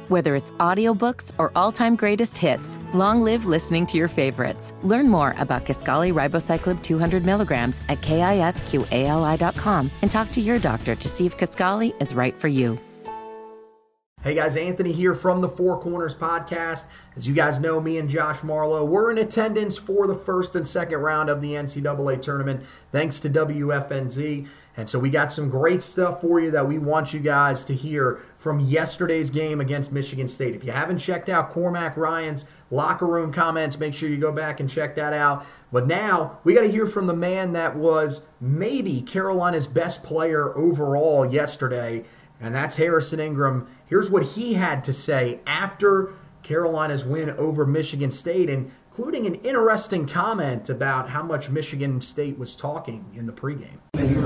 Whether it's audiobooks or all-time greatest hits, long live listening to your favorites. Learn more about Kisqali Ribociclib 200 milligrams at KISQALI.com and talk to your doctor to see if Kisqali is right for you. Hey guys, Anthony here from the Four Corners Podcast. As you guys know, me and Josh Marlowe were in attendance for the first and second round of the NCAA tournament, thanks to WFNZ. And so we got some great stuff for you that we want you guys to hear from yesterday's game against Michigan State. If you haven't checked out Cormac Ryan's locker room comments, make sure you go back and check that out. But now we got to hear from the man that was maybe Carolina's best player overall yesterday, and that's Harrison Ingram. Here's what he had to say after Carolina's win over Michigan State, including an interesting comment about how much Michigan State was talking in the pregame. Where did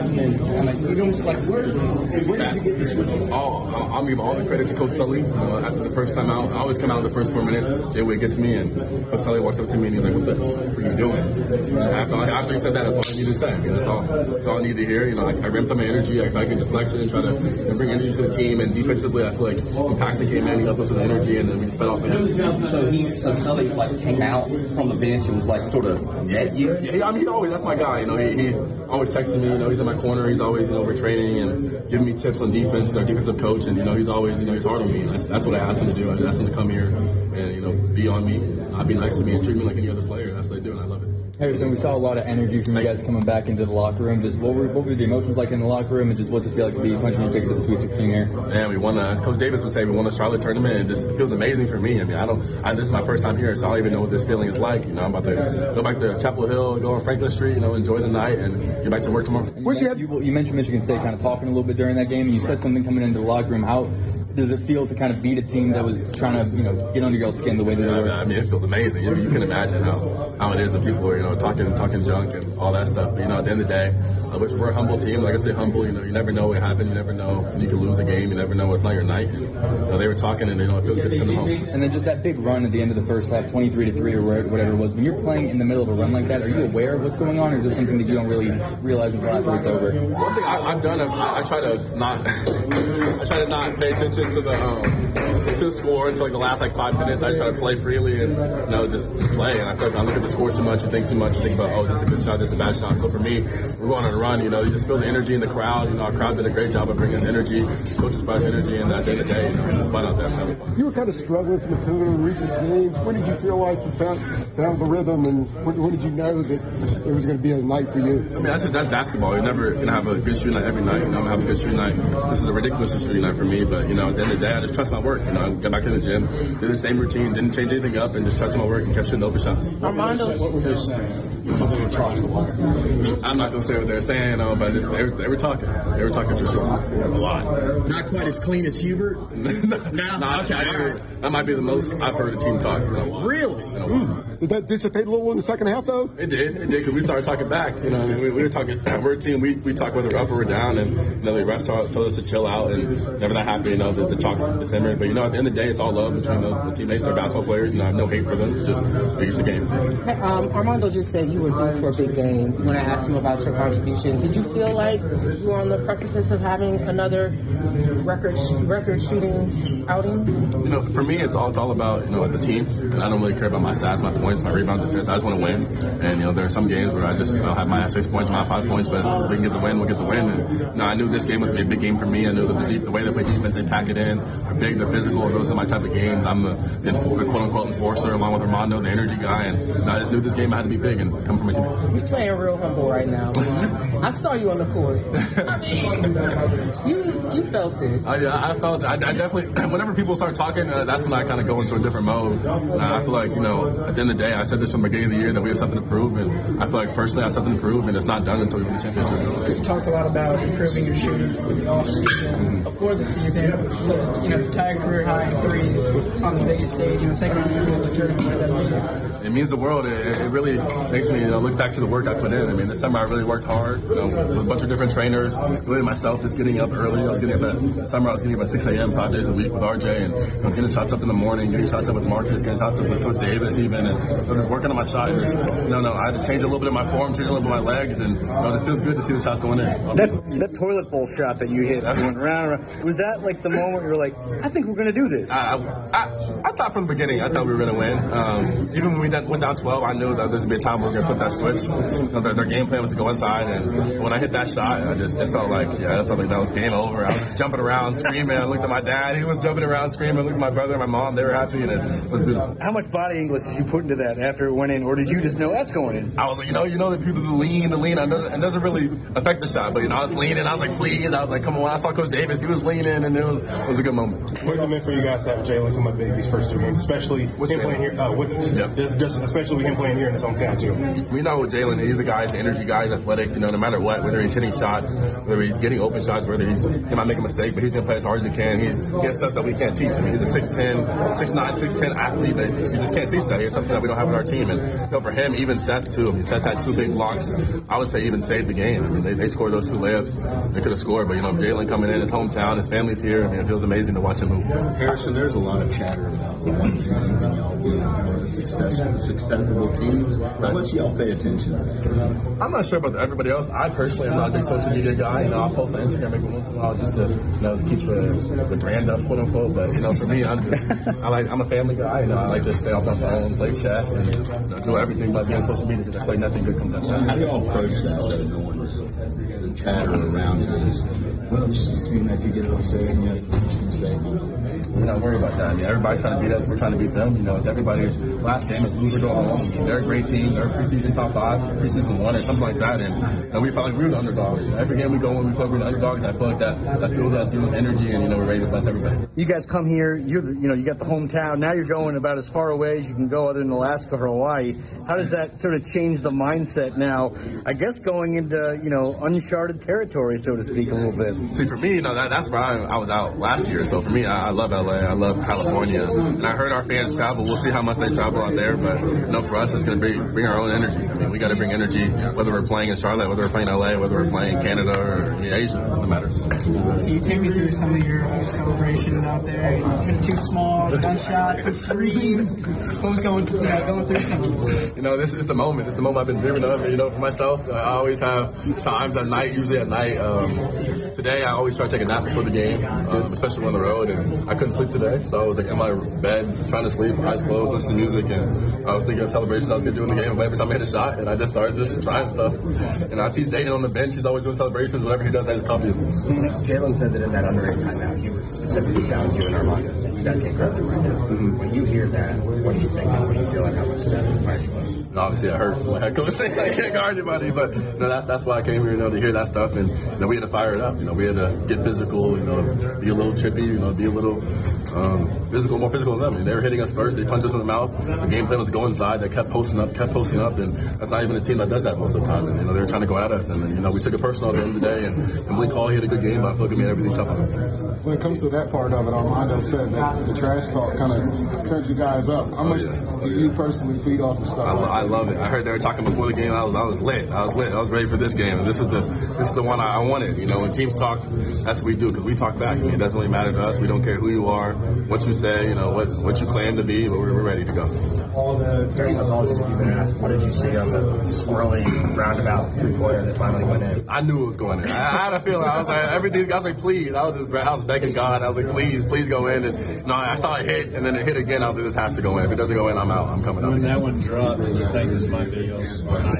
you get this switch? I'll give all the credit to Coach Sully. After the first time out, I always come out in the first 4 minutes. Jay gets me, and Coach Sully walks up to me and he's like, "What are you doing?" After he said that, that's all I needed to say. That's all I needed to hear. I ramped up my energy. I get deflection and try to bring energy to the team. And defensively, I feel like when Paxton came in, he helped us with energy, and then we just fed off of him. So Sully came out from the bench and was sort of at you. Yeah, he's always, that's my guy. He's always texting me. He's in my corner. He's always we're training and giving me tips on defense. He's our defensive coach, and he's always he's hard on me. That's what I asked him to do. I asked him to come here and be on me, be nice to me, and treat me like any other player. That's what I do, and I love it. Harrison, we saw a lot of energy from you guys coming back into the locker room. Just what were the emotions like in the locker room, and just what's it feel like to be punching your ticket to the Sweet 16 here? Yeah, we won. Coach Davis would say we won the Charlotte tournament, and it just feels amazing for me. This is my first time here, so I don't even know what this feeling is like. I'm about to go back to Chapel Hill, go on Franklin Street, enjoy the night, and get back to work tomorrow. You mentioned Michigan State kind of talking a little bit during that game, and you said something coming into the locker room. How does it feel to kind of beat a team that was trying to, get under your skin the way that they were? It feels amazing. You can imagine how it is when people are, talking junk and all that stuff. But, at the end of the day, we're a humble team. Like I said, humble. You never know what happened. You never know you can lose a game. You never know it's not your night. They were talking, and it feels good to send them home. And then just that big run at the end of the first half, 23-3 or whatever it was. When you're playing in the middle of a run like that, are you aware of what's going on, or is it something that you don't really realize until after it's over? One thing I've done, I try to not pay attention to the score until the last 5 minutes. I just try to play freely and just play. And I feel like I look at the score too much and think too much and think about, this is a good shot, this is a bad shot. So for me, we're going on a run. You just feel the energy in the crowd. Our crowd did a great job of bringing us energy. Coaches brought us energy, and at the end of the day, it's just fun out there. You were kind of struggling from the cooler in recent games. When did you feel like you found the rhythm, and when did you know that it was going to be a night for you? That's basketball. You're never going to have a good shooting night every night. I'm going to have a good shooting night. This is a ridiculous shooting night for me, but, at the end of the day, I just trust my work. I got back in the gym, did the same routine, didn't change anything up, and just trusted my work and kept shooting open shots. Armando, what were they saying? Something you're talking about. I'm not going to say what they're saying, but they were talking. They were talking for sure. A lot. Not quite as clean as Hubert? That might be the most I've heard a team talk. Really? Did that dissipate a little in the second half, though? It did, because we started talking back. We were talking, we're a team, we talk whether we're up or we're down, and the refs told us to chill out, and never that happy, the talk simmered. But, at the end of the day, it's all love between the teammates, they're basketball players, I have no hate for them, it's just a game. Hey, Armando just said you were due for a big game when I asked him about your contribution. Did you feel like you were on the precipice of having another record shooting outing? For me, it's all about, the team, and I don't really care about my stats, my points, my rebounds, assists. I just want to win, and, there are some games where I just have my 6 points, my 5 points, but if we can get the win, we'll get the win. And, I knew this game was going to be a big game for me. I knew that the way they play defense, they pack it in, they're big, they're physical, those are my type of games. I'm the quote-unquote enforcer along with Armando, the energy guy, and I just knew this game had to be big and come from my team. You're playing real humble right now. I saw you on the court. You felt this. I felt, I definitely, whenever people start talking, that's when I kind of go into a different mode. I feel like, at the end of the day, I said this from the beginning of the year that we have something to prove, and I feel like personally I have something to prove, and it's not done until we win the championship. You talked a lot about improving your shooting in the offseason. Before the season, so, to tie a career high in threes on the biggest stage, second round of the tournament. It means the world. It really makes me definitely, look back to the work I put in. I mean, this summer I really worked hard, with a bunch of different trainers, really myself, just getting up early. I was getting up this summer, I was getting up at 6 a.m. 5 days a week with RJ, and getting shots up in the morning, getting shots up with Marcus, getting shots up with Coach Davis even, and just working on my shot. And I had to change a little bit of my form, change a little bit of my legs, and it feels good to see the shots going in. That toilet bowl shot that you hit, went round, was that like the moment you were like, I think we're going to do this? I thought from the beginning, I thought we were going to win. Even when we went down 12, I knew that there would be a time we were going to flip that switch. Their game plan was to go inside, and when I hit that shot, it felt like that was game over. I was jumping around, screaming. I looked at my dad, he was jumping around, screaming. I looked at my brother and my mom, they were happy, and it was beautiful. How much body English did you put into that after it went in, or did you just know that's going in? I was like, the people, the lean, it doesn't really affect the shot, but I was leaning, I was like, please, I was like, come on. When I saw Coach Davis, he was leaning, and it was a good moment. What's it meant for you guys to have Jalen come up big these first 2 games, especially with him playing here? Especially with him playing here in his hometown too. We know with Jalen, he's the guy, he's the energy guy, he's athletic. No matter what, whether he's hitting shots, whether he's getting open shots, whether he might make a mistake, but he's gonna play as hard as he can. He has stuff that we can't teach. I mean, he's a 6'10", 6'9", 6'10" athlete that you just can't teach that. He's something that we don't have in our team. And for him, even Seth too. I mean, Seth had 2 big blocks. I would say even saved the game. I mean, they scored those 2 layups. They could have scored, but Jalen coming in, his hometown, his family's here. I mean, it feels amazing to watch him move. Harrison, there's a lot of chatter about the one seeds and y'all being successful teams. How much y'all pay attention to that? I'm not sure about everybody else. I personally am not a big social media guy. I'll post on Instagram every once in a while just to keep the brand up, quote unquote. But for me, I'm a family guy. I like to stay off my phone, play chess, and do everything but be on social media because I feel like nothing good comes out of that. How do y'all approach that? Knowing the chatter around this. Well, it's just a team that could get upset and we're not worried about that. I mean, everybody's trying to beat us. We're trying to beat them. It's everybody's last game is lose or go home. They're a great team. They're preseason top 5, preseason 1, or something like that. And we felt like we were the underdogs. Every game we go when we feel like we're the underdogs, I feel like that fuels us, gives us energy, and we're ready to bless everybody. You guys come here. You got the hometown. Now you're going about as far away as you can go, other than Alaska or Hawaii. How does that sort of change the mindset now? I guess going into uncharted territory, so to speak, a little bit. See, for me, that's where I was out last year. So for me, I love LA. I love California. And I heard our fans travel. We'll see how much they travel out there. But for us, it's going to bring our own energy. I mean, we got to bring energy, whether we're playing in Charlotte, whether we're playing LA, whether we're playing Canada or Asia. It doesn't matter. Can you take me through some of your celebrations out there? Too small, gunshots, screams. What was going through something? This is the moment. It's the moment I've been dreaming of. For myself, I always have times at night, usually at night. Today, I always try to take a nap before the game, especially on the road. And I couldn't sleep today, so I was in my bed trying to sleep, eyes closed, listening to music, and I was thinking of celebrations I was going to do in the game every time I hit a shot, and I just started trying stuff. And I see Zayden on the bench, he's always doing celebrations. Whatever he does, I just copy him. Jalen said that in that underage timeout, he would specifically challenge you and Armando and say, you guys can't grab it right now. When you hear that, what do you think? What do you feel like? How much does that impact you? Obviously, it hurts. Like Coach says, I can't guard anybody, but that's why I came here, to hear that stuff, and we had to fire it up. We had to get physical, be a little chippy, be a little more physical than them. They were hitting us first. They punched us in the mouth. The game plan was go inside. They kept posting up, and that's not even a team that does that most of the time. And they were trying to go at us, and we took it personal at the end of the day. And Blake Hall, he had a good game, but I feel like we made everything tough on him. When it comes to that part of it, Armando said that the trash talk kind of turned you guys up. How much do you personally feed off of stuff? I love it. I heard they were talking before the game. I was lit. I was ready for this game. And this is the one I wanted. When teams talk, that's what we do, because we talk back. It doesn't really matter to us. We don't care who you are, what you say, what you claim to be, but we're ready to go. During the calls you've been asked, what did you see on the swirling roundabout three-pointer that finally went in? I knew it was going in. I had a feeling. I was like, everything. I was like, please. I was begging God. I was like, please go in. And I saw it hit, and then it hit again. I was like, this has to go in. If it doesn't go in, I'm out. I'm coming out. When that one dropped, did you think this might be yours?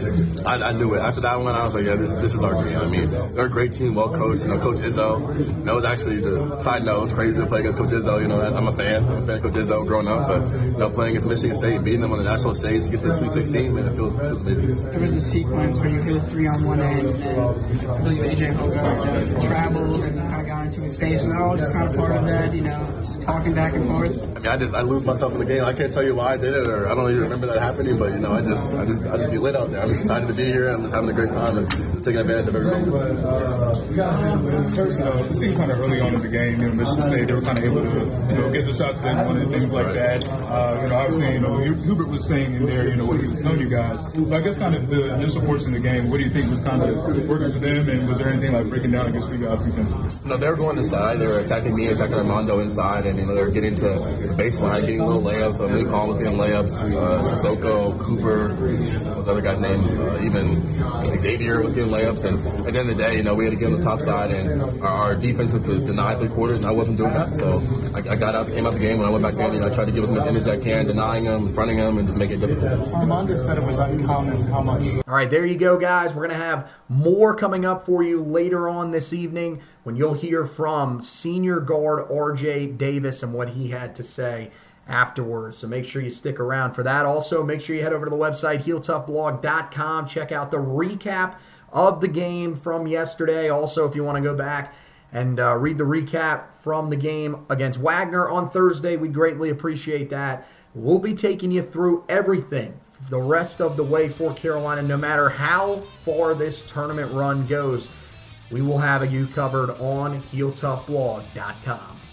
I knew it. After that one, I was like, yeah, this is our game. I mean, they're a great team, well coached. Coach Izzo. That was actually the side note. It was crazy to play against Coach Izzo. I'm a fan. I'm a fan of Coach Izzo growing up, but playing against Michigan State, beating them on the national stage to get to the Sweet 16, man, it feels amazing. There was a sequence where you hit a 3 on one end, and I believe AJ Hogarth traveled and kind of got into his face, and that all just kind of part of that, just talking back and forth. I lose myself in the game. I can't tell you why I did it, or I don't even remember that happening. But I just get lit out there. I'm excited to be here. I'm just having a great time and taking advantage of every moment. First, it seemed kind of early on in the game. Michigan State, they were kind of able to get the shots they wanted, things like that. Obviously, Hubert was saying in there, what he was telling you guys. But I guess kind of the initial portion of the game, what do you think was kind of working for them, and was there anything like breaking down against you guys defensively? No, they were going inside. They were attacking me, attacking Armando inside, and they were getting to the baseline, getting little layups. So Malik Hall was getting layups. Sissoko, Cooper, what was the other guy's name? Even Xavier was getting layups. And at the end of the day, we had to get on the top side, and our defense was to deny 3 quarters, and I wasn't doing that. So I got out, came out the game, and I went back in, and I tried to give as much image as I can, denying them, fronting them, and just make it difficult. Armando said it was uncommon. How much? All right, there you go, guys. We're going to have more coming up for you later on this evening when you'll hear from senior guard RJ Davis and what he had to say afterwards. So make sure you stick around for that. Also, make sure you head over to the website, HeelToughBlog.com. Check out the recap of the game from yesterday. Also, if you want to go back and read the recap from the game against Wagner on Thursday, we'd greatly appreciate that. We'll be taking you through everything the rest of the way for Carolina, no matter how far this tournament run goes. We will have you covered on HeelToughBlog.com.